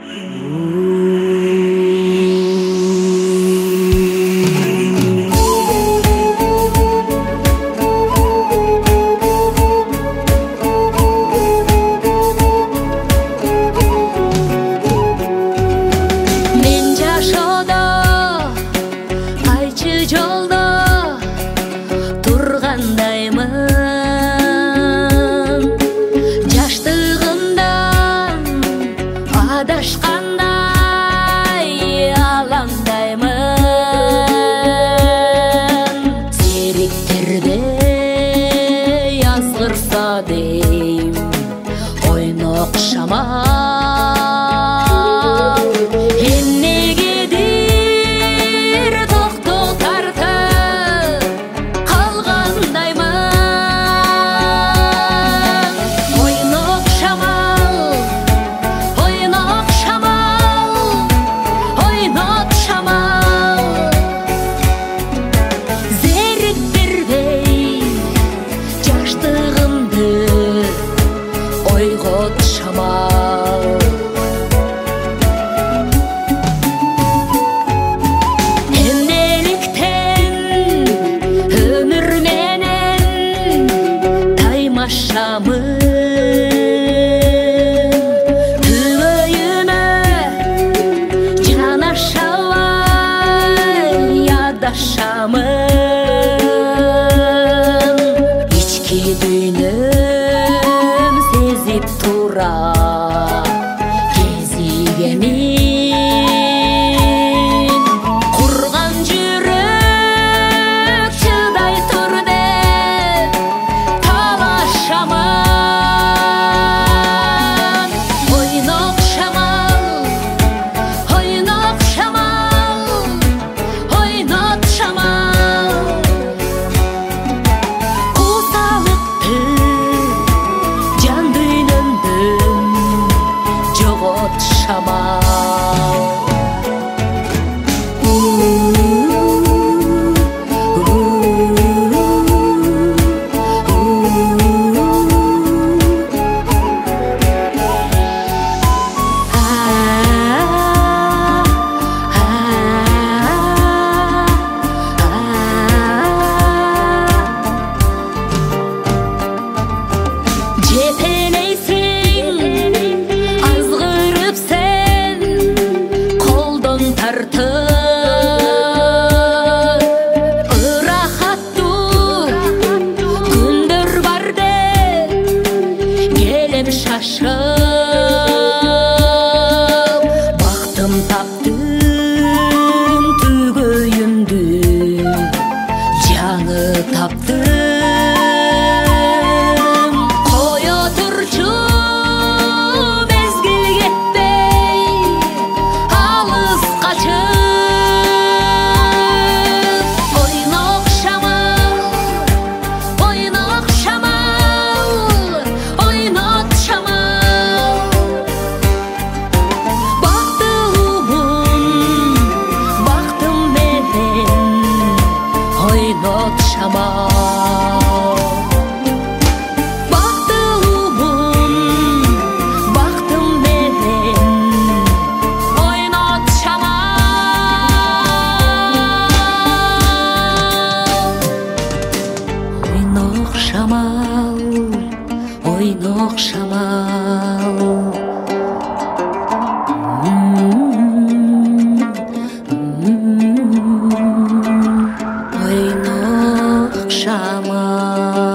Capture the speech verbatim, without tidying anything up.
Адашқандай алаңдаймын, серіктерде язғырса дейм, ойнақ шамал. Еннегедір тоқтатартып қалғандаймын, ойнақ шамал, ойнақ шамал, ойнақ шамал. Зерік бербей жаштығымды, ойғот шамал. Эмнеліктен өмір менен таймашамын, түбөйүмө жанаша албай адашамын. Ички дүйнөм сезип тура кезигемин, курган жүрөк чыдай тур деп талашамын. Ойнок шамал, ойнок шамал, ойнот шамал. Кусалыкты жан дүйнөмдөн жогот шамал. Жетелейсең, азғырып сен, қолдон тартып, ырахаттуу күндөр бар деп келем шашып. Бактым таптым түгөйүмдү, жаңы таптым. Кое турчу мезгил кетпей алыс качып. Ойнок шамал, ойнок шамал, ойнот шамал. Бактылуумун бактым менен ойнот шамал. Бактылуумун бактым менен ойнот шамал. Ойнок шамал, ойнок шамал. Ойнок шамал.